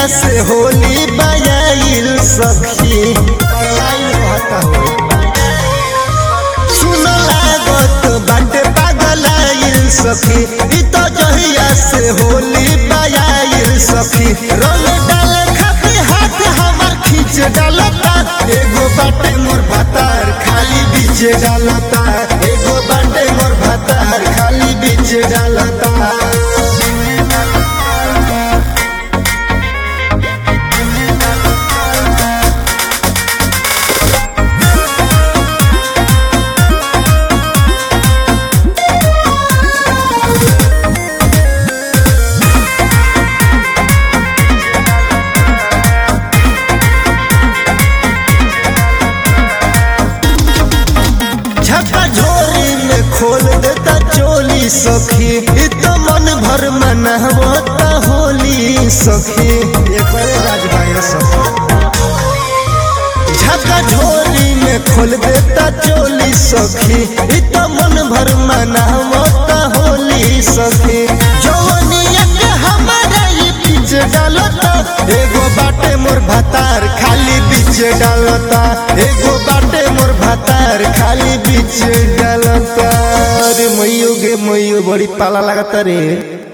से होली बजाइल सखी सुन लागत बाटे पागलाइल सखी ई तो जहिया से होली बजाइल सखी रंग डाले खातिर हाथ हमर खींच डालता एगो बाटे मोर भातार खाली बीच डालता एगो बाटे मोर भातार खाली बीच डालता झका झोरी में खोल देता चोली सखी ई तो मन भर मनावता होली सखी ये बड़े राजभाई सखी झका झोरी में खोल देता चोली सखी ई तो मन भर मनावता होली सखी जवानिया के हमारा ई बीच डालता एगो बाटे मोर भातार खाली बीच डालता एगो बाटे मोर भातार खाली बीच डालता रे मैयो गे मैयो बड़ी पाला लगता रे।